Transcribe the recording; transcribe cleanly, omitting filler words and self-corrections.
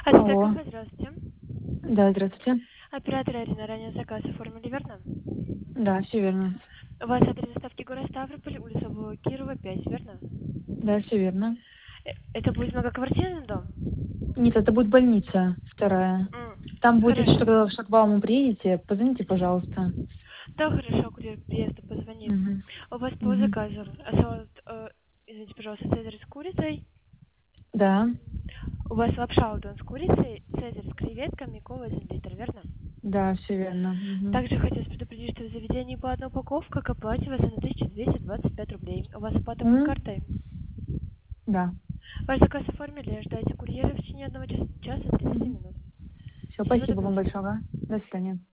Алло. Астакова, здравствуйте. Да, здравствуйте. Оператор Арина, ранее заказ оформили, верно? Да, все верно. У вас адрес доставки город Ставрополь, улица Кирова, 5, верно? Да, все верно. Это будет многоквартирный дом? Нет, это будет больница вторая. Там будет, Хорошо. что к шлагбауму приедете, позвоните, пожалуйста. Да, хорошо, курьер приезда позвонит. Угу. У вас по Угу. заказу осталось, извините, пожалуйста, цезарь с курицей. Да, У вас лапша удон с курицей, цезарь с креветками, кола 1 литр, верно? да, все верно. Угу. Также хотелось предупредить, что в заведении платная упаковка к оплате вас на 1225 рублей. У вас оплата будет картой? Да. Ваш заказ оформили, ожидайте курьера в течение 1 часа 30 минут. Все, Всего спасибо вам доброго. большое. До свидания.